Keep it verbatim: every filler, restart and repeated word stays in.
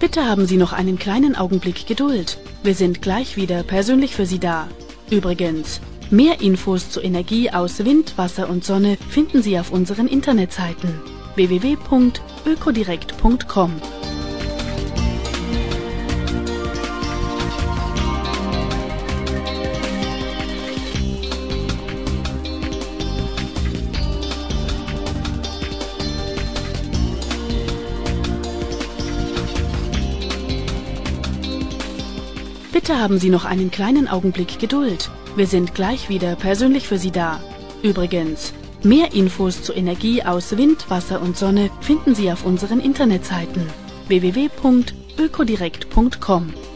Bitte haben Sie noch einen kleinen Augenblick Geduld. Wir sind gleich wieder persönlich für Sie da. Übrigens, mehr Infos zu Energie aus Wind, Wasser und Sonne finden Sie auf unseren Internetseiten w w w punkt ökodirekt punkt com. Bitte haben Sie noch einen kleinen Augenblick Geduld. Wir sind gleich wieder persönlich für Sie da. Übrigens, mehr Infos zu Energie aus Wind, Wasser und Sonne finden Sie auf unseren Internetseiten w w w punkt ökodirekt punkt com.